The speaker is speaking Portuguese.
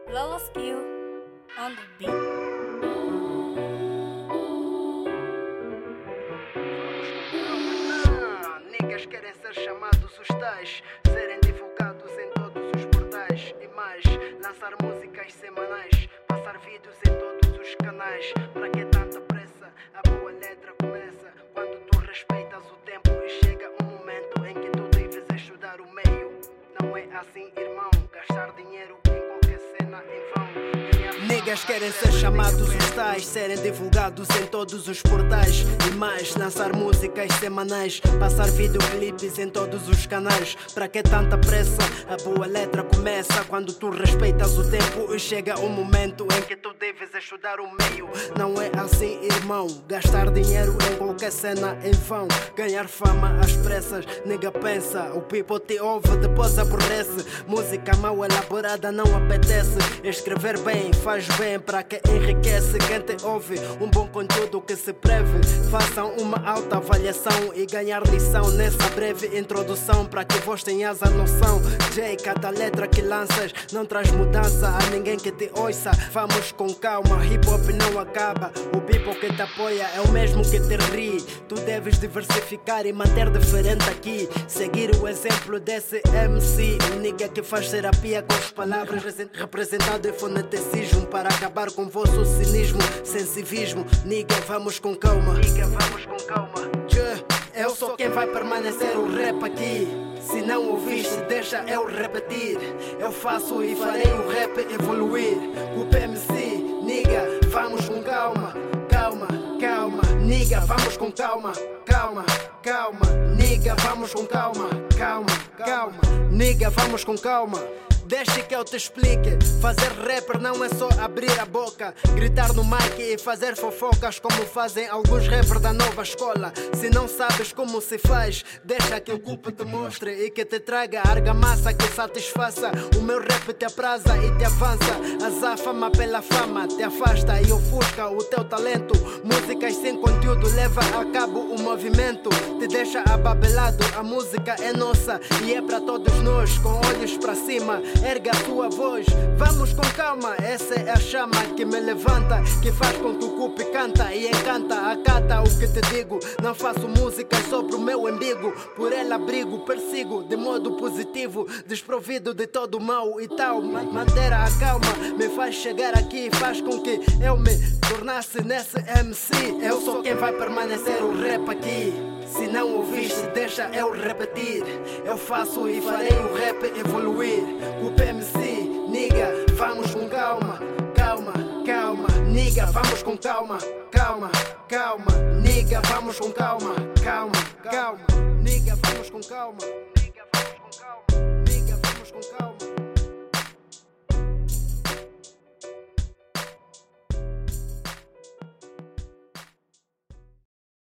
Lala Skill on the beat. Niggas querem ser chamados os tais, serem divulgados em todos os portais e mais, lançar músicas semanais, passar vídeos em todos os canais. Pra que tanta pressa? A boa letra começa quando tu respeitas o tempo e chega um momento em que tu deves estudar o meio. Não é assim, irmão, gastar dinheiro em qualquer cena em vão. Niggas querem ser chamados os tais, serem divulgados em todos os portais e mais, lançar músicas semanais, passar videoclipes em todos os canais. Pra que tanta pressa? A boa letra começa quando tu respeitas o tempo e chega um momento em que tu deves estudar o meio. Não é assim, irmão, gastar dinheiro em qualquer cena em vão. Ganhar fama às pressas, nigga pensa, o people te ouve, depois aborrece. Música mal elaborada não apetece. Escrever bem faz bem para que enriquece quem te ouve. Um bom conteúdo que se preve. Façam uma alta avaliação e ganhar lição nessa breve introdução, para que vós tenhas a noção. J, cada letra que lanças não traz mudança a ninguém que te ouça. Vamos com calma, hip hop não acaba. O people que te apoia é o mesmo que te ri. Tu deves diversificar e manter diferente aqui. Seguir o exemplo desse MC, um nigga que faz terapia com as palavras, representado em foneticismo, para acabar com o vosso cinismo, sensivismo. Nigga, vamos com calma. Nigga, vamos com calma. Eu sou quem vai permanecer o rap aqui. Se não ouviste, deixa eu repetir. Eu faço e farei o rap evoluir. O PMC, nigga, vamos com calma. Calma, calma, nigga, vamos com calma. Calma, calma, nigga, vamos com calma. Calma, calma, nigga, vamos com calma. Deixe que eu te explique. Fazer rapper não é só abrir a boca, gritar no mic e fazer fofocas como fazem alguns rappers da nova escola. Se não sabes como se faz, deixa que o culpo te mostre e que te traga argamassa que satisfaça. O meu rap te apraza e te avança. Azafama pela fama te afasta e ofusca o teu talento. Músicas sem conteúdo leva a cabo o movimento, te deixa ababelado. A música é nossa e é para todos nós. Com olhos para cima, erga a tua voz, vamos com calma. Essa é a chama que me levanta, que faz com que o cupe canta e encanta. Acata o que te digo, não faço música só pro meu embigo. Por ela abrigo, persigo de modo positivo, desprovido de todo mal e tal. Manter a calma me faz chegar aqui, faz com que eu me tornasse nesse MC. Eu sou quem vai permanecer o rap aqui. Se não ouviste, deixa eu repetir. Eu faço e farei o rap evoluir. O PMC, nigga, vamos com calma. Calma, calma, nigga, vamos com calma. Calma, calma, nigga, vamos com calma. Calma, calma, nigga, vamos com calma. Nigga, vamos com calma. Nigga, vamos com calma.